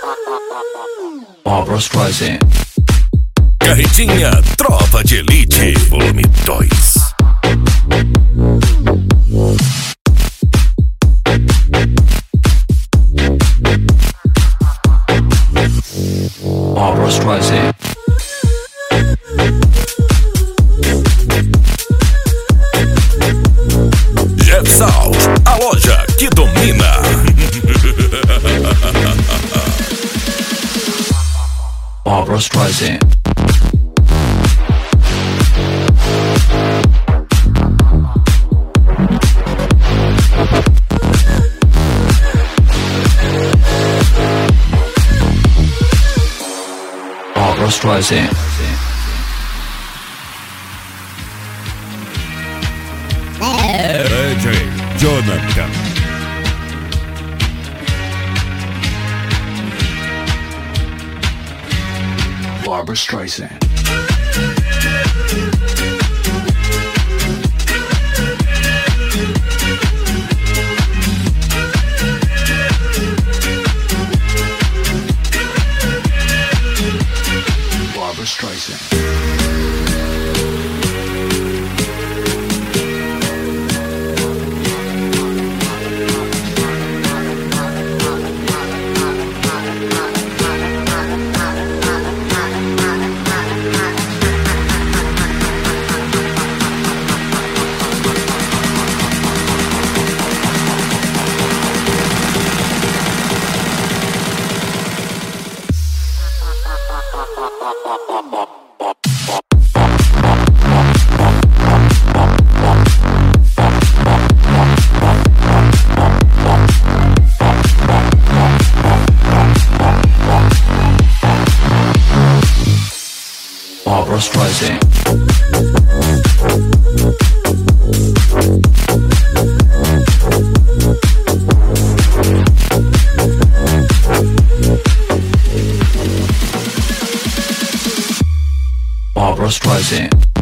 Barbra Streisand. Carretinha Trova de Elite, volume 2. Barbra Streisand. Jeff Salt, a loja que domina. Barbra Streisand. Barbra Streisand. DJ Jonathan. Barbra Streisand. Barbra Streisand. Barbra Streisand. Barbra Streisand.